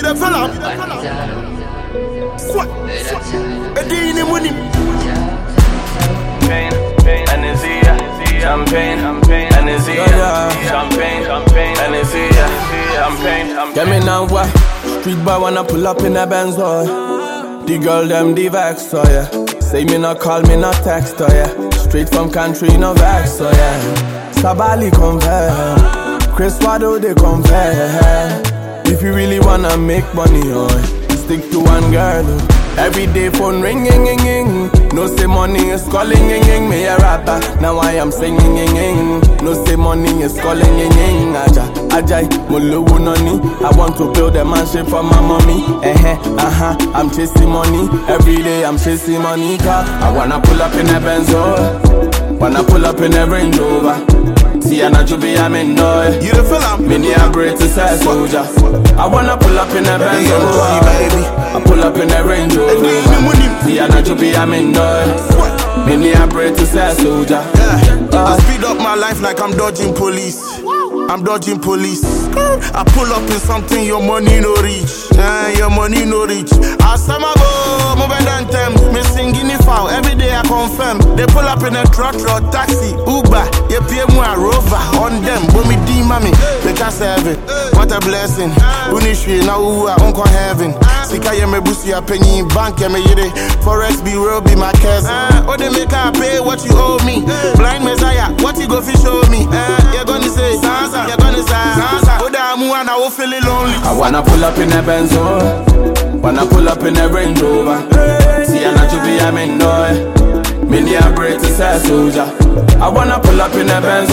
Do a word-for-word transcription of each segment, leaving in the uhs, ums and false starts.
the fella. Sweat, Edini Munim. Champagne, energy, champagne, energy, champagne, energy, champagne. Get me now, what? Street boy wanna pull up in a Benz, oh yeah. The girl them the vex, oh yeah. Say me not call, me not text, oh yeah. Straight from country, no vex, oh yeah. Sabali compare, Chris Wado they compare. If you really wanna make money, oh yeah, stick to one girl, oh. Every day phone ringing, ring, ring. No say money is calling, ring, ring. Me a rapper, now I am singing, ring, ring. No say money is calling, ring, ring. Aja, ajay, muluwu noni. I want to build a mansion for my mommy. Eh, eh, uh huh. I'm chasing money. Every day I'm chasing money. Car. I wanna pull up in a Benz, oh. Wanna pull up in a Range Rover. See a Najubi, I'm in noise. You the fella? Mini a great to say soldier. I wanna pull up in a Benz, oh, baby. I pull up in a Range Rover. See a Najubi, I'm in noise. Mini a great to say soldier. Yeah. I speed up my life like I'm dodging police. I'm dodging police. I pull up in something your money no reach. Uh, your money no reach. As some go, move than them. Me singing it foul. Every day I confirm. They pull up in a truck, truck, taxi, Uber. You pay me a rover on them. But me D mommy, they can't serve it. What a blessing. Unishwe now who are uncle heaven. Sika ye me busi a penny bank ye me yede. Forex be real be my cousin. Oh they make her pay what you owe me. Blind Messiah, what you go fi show me? Uh, you're gonna say Sansa, you're gonna say Sansa. Oh damn, I will feel lonely. I wanna pull up in a Benz, oh. Wanna pull up in a Range Rover. See a Najubi, I'm in noise. Mini a great to say soldier. I wanna pull up in a Benz,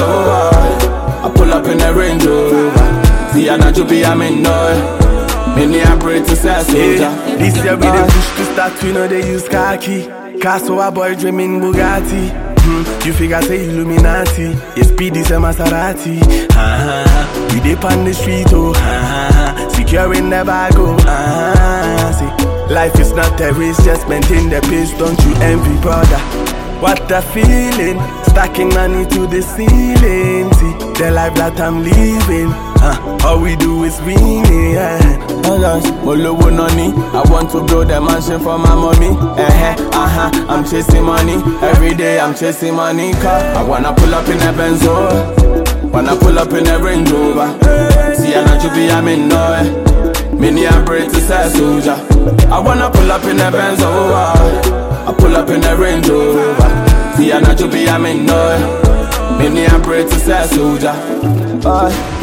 oh. I pull up in a Range Rover. See a Najubi, I'm in noise. Many a great to say soldier. This year we dey push to start, we know they use khaki. Car so a boy dreaming Bugatti. Hmm, you figure say Illuminati. You speed is a Maserati. Uh-huh. We dey on the street, oh. Uh-huh. Securing the bag, oh. Uh-huh. See, life is not a race, just maintain the pace. Don't you envy, brother? What a feeling, stacking money to the ceiling. See, the life that I'm living. Uh, all we do is winning, yeah. Muluwu noni. I want to build a mansion for my mommy. Eh, uh huh. I'm chasing money. Every day I'm chasing money. Car. I wanna pull up in a Benz, oh. Wanna pull up in a Range Rover. See a Najubi, I'm in noise. Mini a break to say soldier. I wanna pull up in a Benz, oh. I pull up in a Range Rover. See a Najubi, I'm in noise. Mini a break to say soldier.